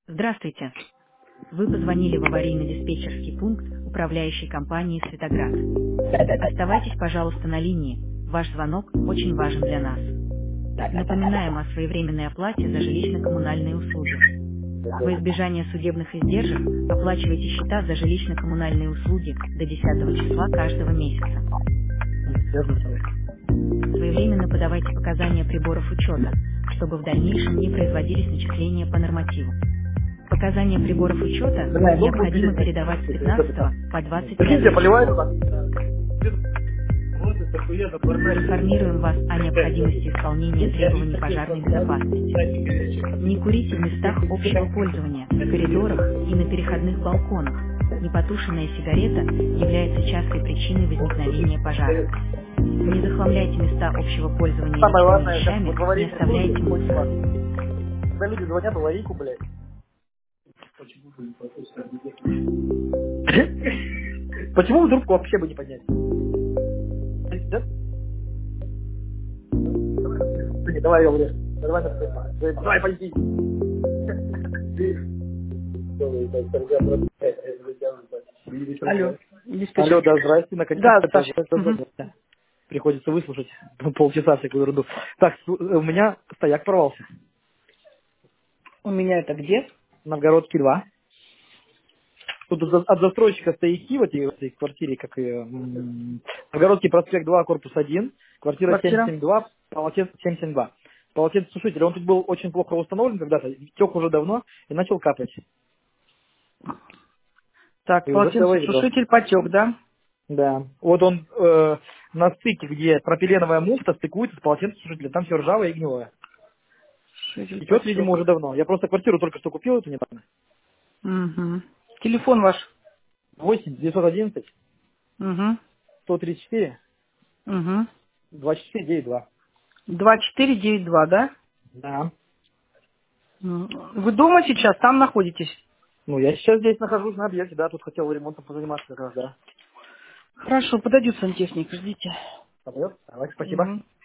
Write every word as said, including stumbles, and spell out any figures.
Здравствуйте. Вы позвонили в аварийно-диспетчерский пункт управляющей компании «Светоград». Оставайтесь, пожалуйста, на линии. Ваш звонок очень важен для нас. Напоминаем о своевременной оплате за жилищно-коммунальные услуги. Во избежание судебных издержек оплачивайте счета за жилищно-коммунальные услуги до десятого числа каждого месяца. Своевременно подавайте показания приборов учета, чтобы в дальнейшем не производились начисления по нормативу. Показания приборов учета Бля, я долго необходимо убедить, передавать с пятнадцатого по двадцать прикинь, тебя пятое поливают число. туда. Вот это хуя барнаки. Информируем вас о необходимости исполнения требований пожарной безопасности. Не курите в местах общего пользования, в коридорах и на переходных балконах. Непотушенная сигарета является частой причиной возникновения пожара. Не захламляйте места общего пользования Самое личными важное, сейчас вещами, вот в не аварийной оставляйте службе, мусор. когда люди звонят в аварийку, блядь. Почему вы трубку вообще бы не поднять? Да? Давай, я говорю. Давай, давай, давай, пойди. Алло, Алло, диспетчер. да, здрасте, Да, наконец-то Саша. это Мгм. звонят. Приходится выслушать полчаса всякую ерунду. Так, с- у меня стояк порвался. У меня это где? Новгородский два. Тут от за- от застройщика стояки в этой, в этой квартире, как и м, Новгородский проспект два, корпус один, квартира Квартира. семьсот семьдесят два, полотенце семьсот семьдесят два. Полотенцесушитель, он тут был очень плохо установлен когда-то, тек уже давно и начал капать. Так, И уже целое ведро. полотенцесушитель потек, да? Да. Вот он э, на стыке, где пропиленовая муфта стыкуется с полотенцесушителем, там все ржавое и гнилое. Сушитель Течет, видимо, уже потек. давно. Я просто квартиру только что купил эту недавно. Угу. Телефон ваш. восемь девятьсот одиннадцать Угу. сто тридцать четыре Угу. двадцать четыре девяносто два. два четыре девять два, да? Да. М. Вы дома сейчас, там находитесь? Ну, я сейчас здесь нахожусь на объекте, да, тут хотел ремонтом позаниматься как раз, да. Хорошо, подойдет сантехник, ждите. Пойдет? Давайте, спасибо. Угу.